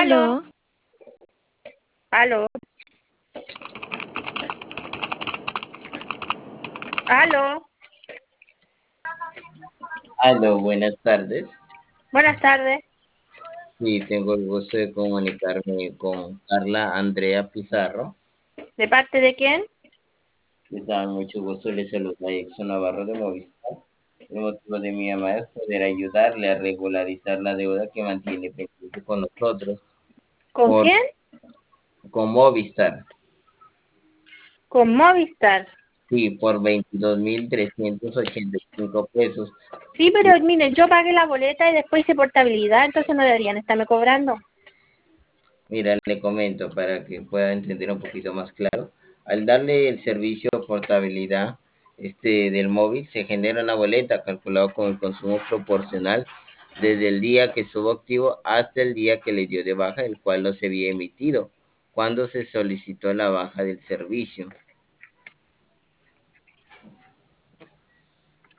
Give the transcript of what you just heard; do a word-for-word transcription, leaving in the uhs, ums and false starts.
Aló, Aló, aló, aló. Aló, buenas tardes. Buenas tardes. Sí, tengo el gusto de comunicarme con Carla Andrea Pizarro. ¿De parte de quién? Les da mucho gusto, les saluda Exxon Navarro de Movistar. El motivo de mi llamada es poder ayudarle a regularizar la deuda que mantiene pendiente con nosotros, ¿Con por, quién? con Movistar. Con Movistar. Sí, por veintidós mil trescientos ochenta y cinco pesos. Sí, pero mire, yo pagué la boleta y después hice portabilidad, entonces no deberían estarme cobrando. Mira, le comento para que pueda entender un poquito más claro. Al darle el servicio de portabilidad este, del móvil, se genera una boleta calculada con el consumo proporcional desde el día que estuvo activo hasta el día que le dio de baja, el cual no se había emitido cuando se solicitó la baja del servicio.